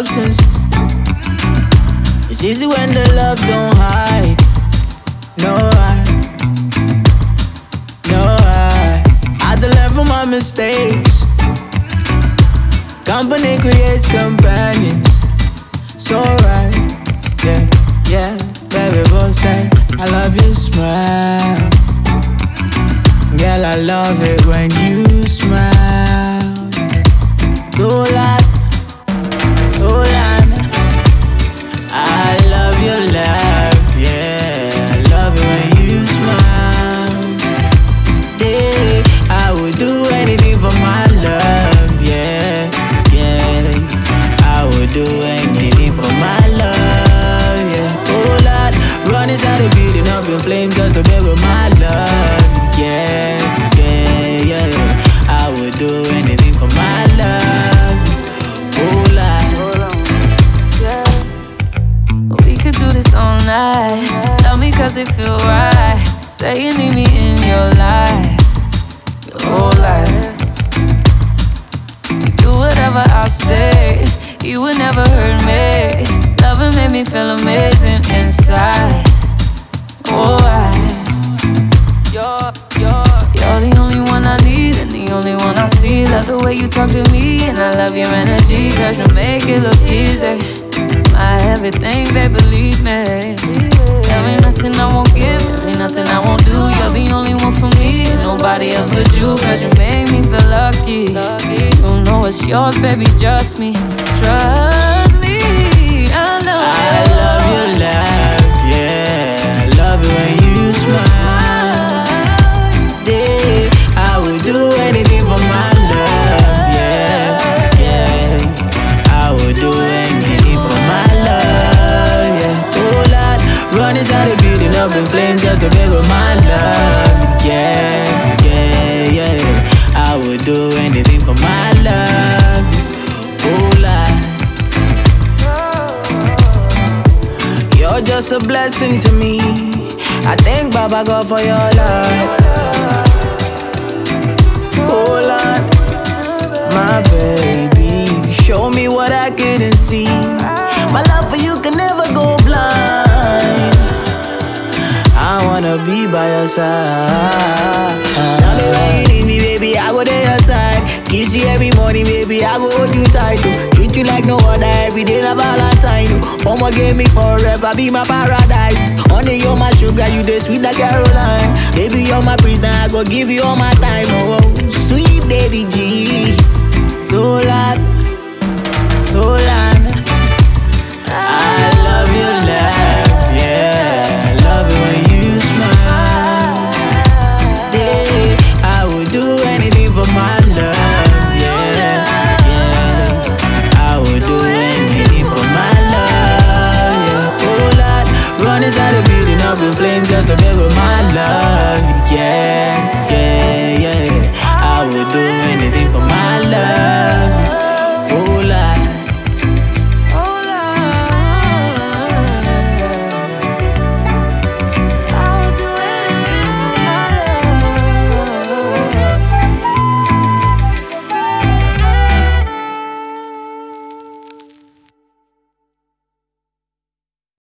substance. It's easy when the love don't hide. No, I had to learn from my mistakes. Company creates companions. So right, yeah, baby, both say I love your smile. Girl, I love it when you smile. Dolan, I love your laugh, yeah. I love it when you smile. Say, I would do anything for my love, yeah. I would do anything for my love, yeah. Oh Lord, run inside the building up in flames just to be with my love, yeah. I would do anything for my love, oh Lord. We could do this all night. Love me cause it feel right. Say you need me in your life, your whole life. You do whatever I say, you would never hurt me. Loving made me feel amazing inside. Oh, you're the only one I need and the only one I see. Love the way you talk to me and I love your energy, cause you make it look easy. My everything, babe, believe me. There ain't nothing I won't give, there ain't nothing I won't do. You're the only one for me, nobody else but you, cause you made me feel lucky. You know it's yours, baby, just me. Trust me, I know I love your laugh, yeah. I love it when you smile. Say, I would do anything for my love, yeah. I would do anything for my love, yeah. Oh Lord, run inside the building up in flames just to be with my love, yeah. I would do anything for my love, oh Lord. You're just a blessing to me. I thank Baba God for your love. Oh Lord, my baby, show me what I couldn't see. My love for you can never go blind. I wanna be by your side. Tell me when you need me, baby, I go to your side. Kiss you every morning, baby, I go hold you tight. Treat you like no other, every day na Valentine. Mama gave me forever, be my paradise. Honey, you're my sugar, you the sweet like Caroline. Baby, you're my prisoner, I go give you all my time. Oh, sweet baby G. So loud, I love your laugh, yeah. I love it when you smile. Say, I would do anything for my love, yeah. I would do anything for my love, yeah. Oh Lord, run inside the building up in flames just to be with my love, yeah.